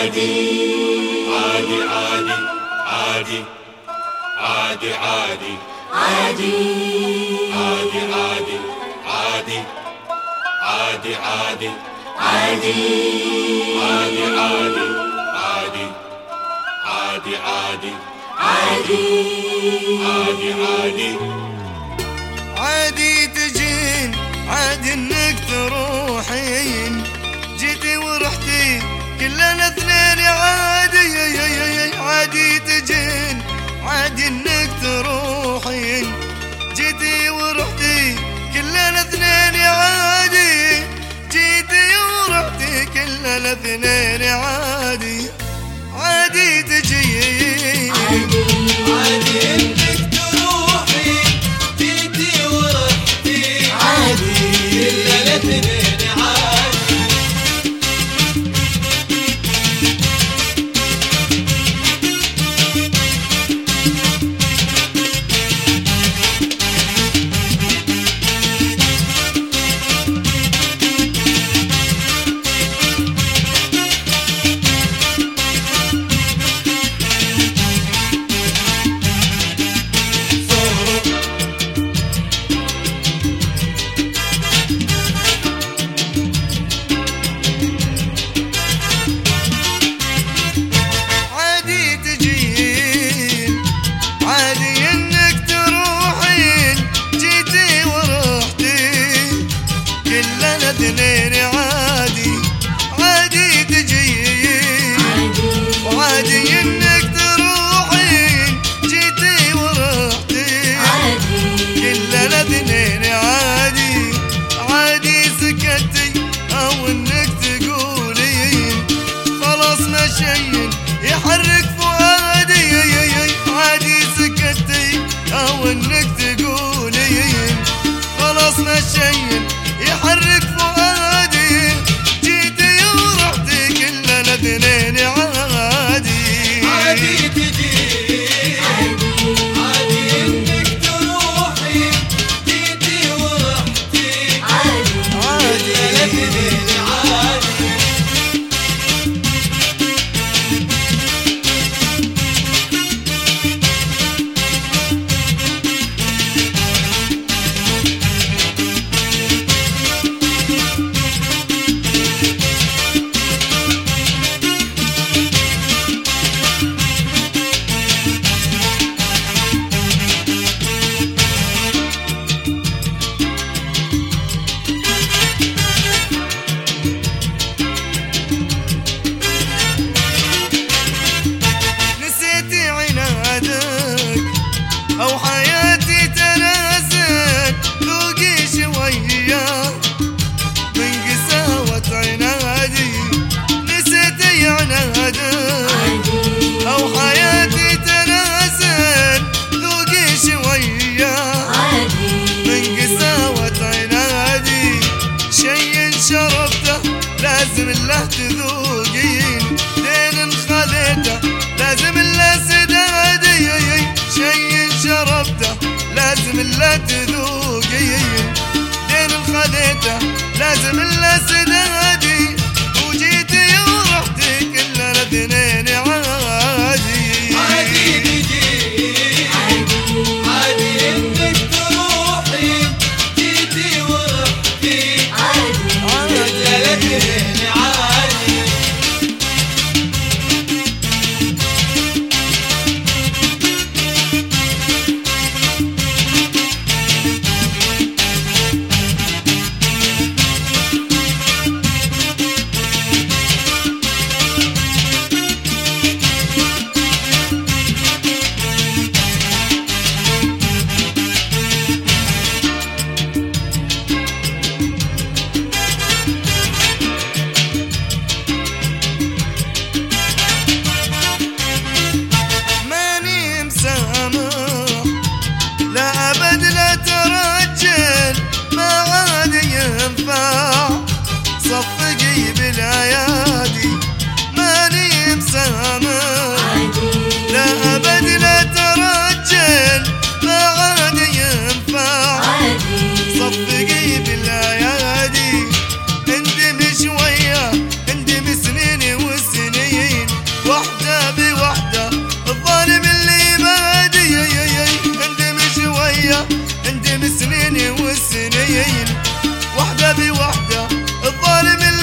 عادي عادي عادي عادي عادي عادي عادي عادي عادي عادي عادي عادي عادي عادي عادي عادي عادي عادي عادي تجين عادي انك تروحين جيتي ورحتي كلنا اثنين عادي عادي تجين عادي انك تروحين جيتي ورحتي كلنا اثنين عادي جيتي ورحتي كلنا اثنين عادي عادي تجين عادي انك تروحي جيتي ورحتي عادي كلنا اثنين عادي اثنين عادي عادي تجين وعادي انك تروحين جيتي ورحتي كلنا اثنين عادي عادي سكتي او انك تقولين خلاص مشين يحرك فؤادي عادي سكتي او انك تقولين خلاص مشين يحرك فؤادي جيتي ورحتي كلنا اثنين عادي عادي تجي عادي انك تروحي جيتي ورحتي عادي كلنا اثنين عادي أو حياتي تنازل ذوقي شوية من قساوة عنادي نسيتي عنادك أو حياتي تنازل ذوقي شوية من قساوة عنادي شي شربته لازم له تذوقين دين خليته لازم له سدادي شي شربته لازم لا تذوقين دين خذيته لازم لا سدادي وجيتي ورحتي كلنا اثنين عادي عادي تجي عادي انك تروحي جيتي ورحتي كلنا اثنين عادي صفقي بالايادي ماني مسامح لا ابد لا ترجل ما عاد ينفع صفقي بالايادي اندم شويه اندم سنين والسنين عليا اندم سنيني والسنين، وحدة بوحدة الظالم